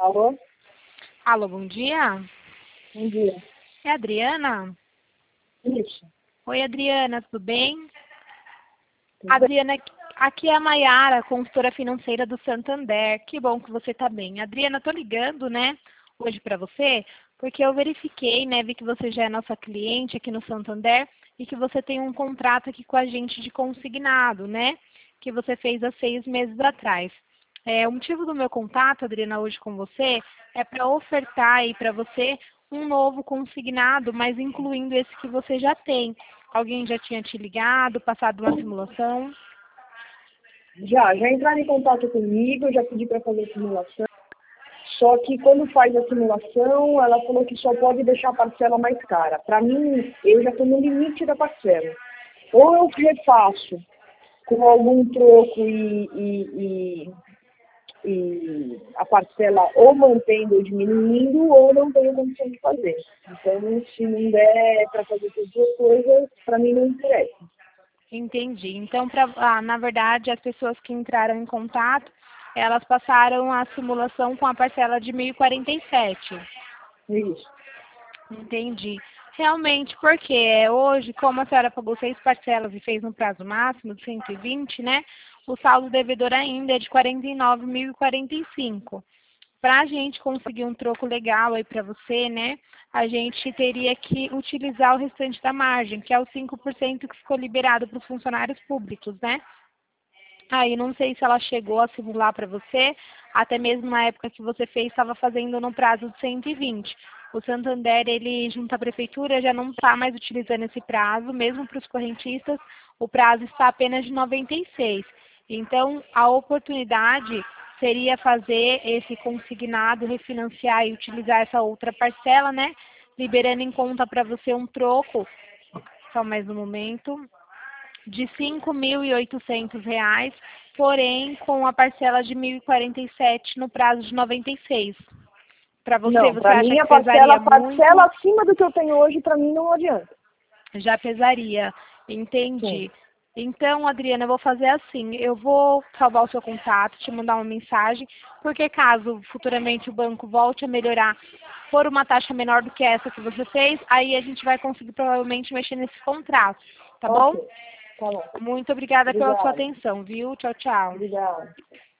Alô? Alô, bom dia. Bom dia. É a Adriana? Isso. Oi, Adriana, tudo bem? Tudo bem? Adriana, aqui é a Maiara, consultora financeira do Santander. Que bom que você está bem. Adriana, tô ligando, né, hoje para você, porque eu verifiquei, né, vi que você já é nossa cliente aqui no Santander e que você tem um contrato aqui com a gente de consignado, né, que você fez há 6 meses atrás. O motivo do meu contato, Adriana, hoje com você, é para ofertar aí para você um novo consignado, mas incluindo esse que você já tem. Alguém já tinha te ligado, passado uma simulação? Já entraram em contato comigo, eu já pedi para fazer a simulação. Só que quando faz a simulação, ela falou que só pode deixar a parcela mais cara. Para mim, eu já estou no limite da parcela. Ou eu refaço com algum troco e a parcela ou mantendo ou diminuindo, ou não tenho condição de fazer. Então, se não der para fazer essas duas coisas, para mim não interessa. Entendi. Então, na verdade, as pessoas que entraram em contato, elas passaram a simulação com a parcela de 1.047. Isso. Entendi. Realmente, porque hoje, como a senhora pagou 6 parcelas e fez no prazo máximo de 120, né? O saldo devedor ainda é de 49.045. Para a gente conseguir um troco legal aí para você, né? A gente teria que utilizar o restante da margem, que é os 5% que ficou liberado para os funcionários públicos, né? Aí não sei se ela chegou a simular para você, até mesmo na época que você fez, estava fazendo no prazo de 120. O Santander, ele, junto à prefeitura, já não está mais utilizando esse prazo, mesmo para os correntistas, o prazo está apenas de 96. Então, a oportunidade seria fazer esse consignado, refinanciar e utilizar essa outra parcela, né? Liberando em conta para você um troco, só mais um momento, de R$ 5.800, porém com a parcela de 1.047 no prazo de 96. Para você, Não, você para acha mim que a pesaria parcela muito? acima do que eu tenho hoje, para mim não adianta. Já pesaria. Sim. Entendi. Então, Adriana, eu vou fazer assim, eu vou salvar o seu contato, te mandar uma mensagem, porque caso futuramente o banco volte a melhorar por uma taxa menor do que essa que você fez, aí a gente vai conseguir provavelmente mexer nesse contrato, tá bom? Ok, tá bom. Muito obrigada pela sua Obrigada. atenção, viu? Tchau, tchau. Obrigada.